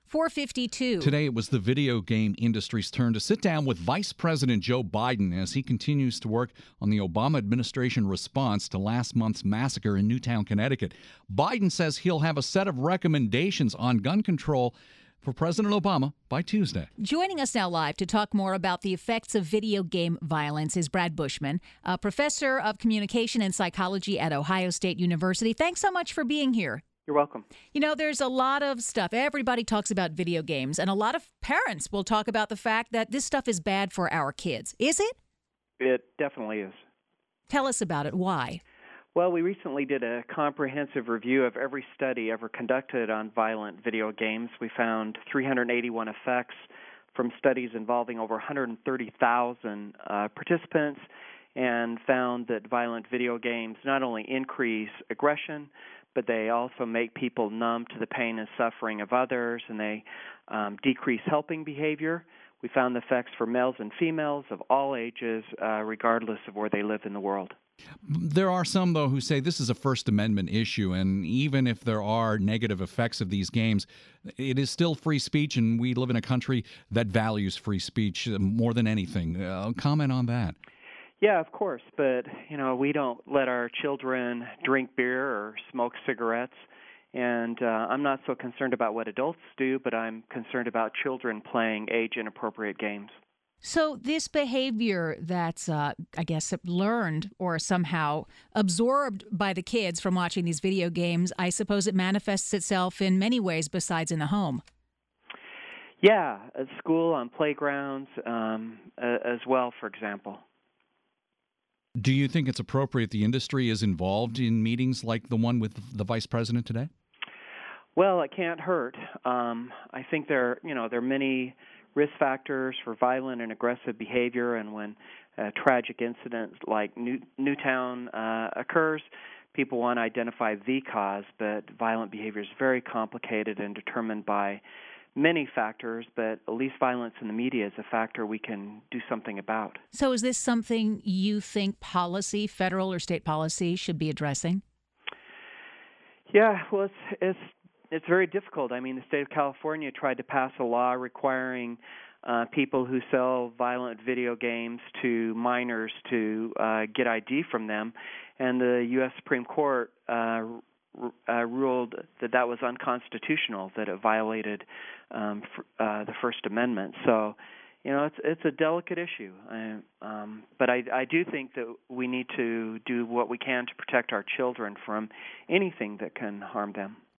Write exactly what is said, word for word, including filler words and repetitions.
four fifty-two. Today, it was the video game industry's turn to sit down with Vice President Joe Biden as he continues to work on the Obama administration response to last month's massacre in Newtown, Connecticut. Biden says he'll have a set of recommendations on gun control for President Obama by Tuesday. Joining us now live to talk more about the effects of video game violence is Brad Bushman, a professor of communication and psychology at Ohio State University. Thanks so much for being here. You're welcome. You know, there's a lot of stuff. Everybody talks about video games, and a lot of parents will talk about the fact that this stuff is bad for our kids. Is it? It definitely is. Tell us about it. Why? Well, we recently did a comprehensive review of every study ever conducted on violent video games. We found three hundred eighty-one effects from studies involving over one hundred thirty thousand uh, participants, and found that violent video games not only increase aggression, but they also make people numb to the pain and suffering of others, and they um, decrease helping behavior. We found the effects for males and females of all ages, uh, regardless of where they live in the world. There are some, though, who say this is a First Amendment issue, and even if there are negative effects of these games, it is still free speech, and we live in a country that values free speech more than anything. Uh, comment on that. Yeah, of course, but, you know, we don't let our children drink beer or smoke cigarettes, and uh, I'm not so concerned about what adults do, but I'm concerned about children playing age-inappropriate games. So this behavior that's, uh, I guess, learned or somehow absorbed by the kids from watching these video games, I suppose it manifests itself in many ways besides in the home. Yeah, at school, on playgrounds, um, uh, as well, for example. Do you think it's appropriate the industry is involved in meetings like the one with the vice president today? Well, it can't hurt. Um, I think there, you know, there are many risk factors for violent and aggressive behavior, and when a tragic incident like New- Newtown uh, occurs, people want to identify the cause, but violent behavior is very complicated and determined by many factors, but at least violence in the media is a factor we can do something about. So is this something you think policy, federal or state policy, should be addressing? Yeah, well, it's, it's It's very difficult. I mean, the state of California tried to pass a law requiring uh, people who sell violent video games to minors to uh, get I D from them, and the U S Supreme Court uh, uh, ruled that that was unconstitutional, that it violated um, f- uh, the First Amendment. So, you know, it's it's a delicate issue. I, um, but I, I do think that we need to do what we can to protect our children from anything that can harm them.